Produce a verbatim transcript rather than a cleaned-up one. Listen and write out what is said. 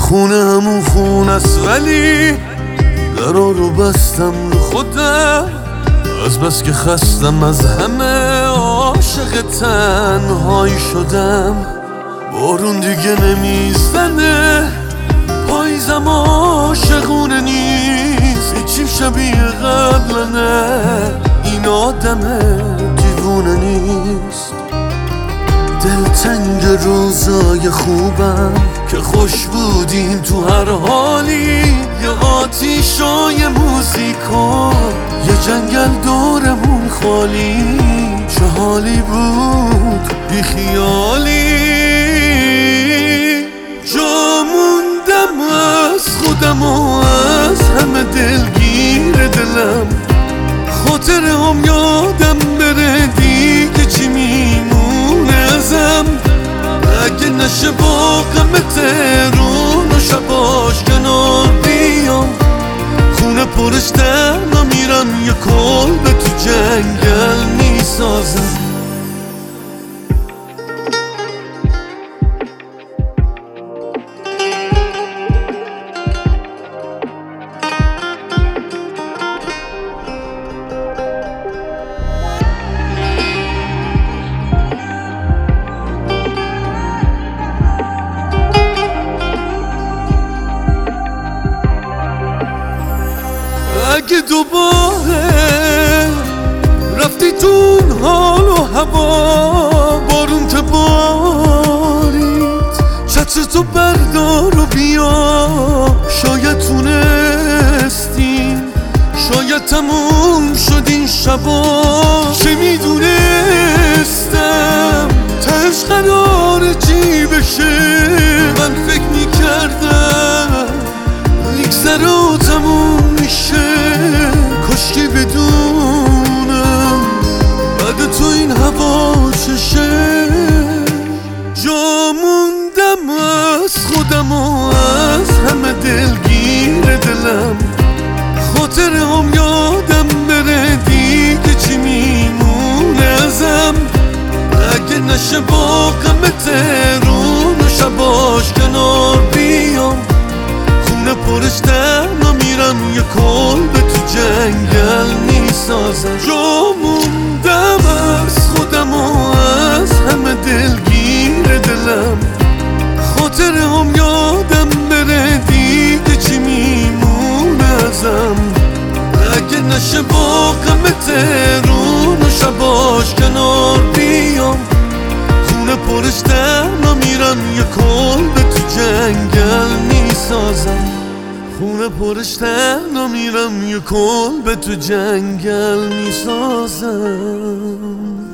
خونه همون خونه است ولی درا رو بستم رو خودم، از بس که خستم از همه عاشق تنهایی شدم. بارون دیگه نمیزنه، پاییزم عاشقونه نیست، هیچیم شبیه قبلنه، این آدم دیوونه نیست. دلتنگ روزای خوبم که خوش بودیم تو هر حالی، یه آتیشای موزیکا، یه جنگل دورمون خالی، چه حالی بود بی خیالی. جا موندم از خودم و از همه دلگیر دلم، خاطره هم یادم بره دیگه چی میمونه ازم. اگه نشه با غم تهرون و شباش کنار بیام، خونه پرش تنها میرم، یه کلبه تو جنگل میسازم. اگه دوباره رفتی تو حال و هوا، بارون که بارید چتر تو بردار و بیا، شاید تونستیم، شاید تموم شد این شبا. چه میدونستم تهش قراره چی بشه، من فکر میکردم میگذره و تموم میشه، کاشکی بدونم بعد تو این هوا چشه. جا موندم از خودم و از همه دلگیر دلم، خاطره هم یادم بره دیگه چی میمونه ازم. اگه نشه با غم تهرون و شباش کنار بیام، خونه پرش تنها میرم، یه کلبه تو جنگل میسازم. جا موندم از خودم و از همه دلگیر دلم، خاطره هم یادم بره دیگه چی میمونه ازم. اگه نشه با غم تهرون و شباش کنار بیام، خونه پرش تنها میرم، یه کلبه تو جنگل میسازم. خونه پرش تنها میرم، یه کلبه تو جنگل میسازم.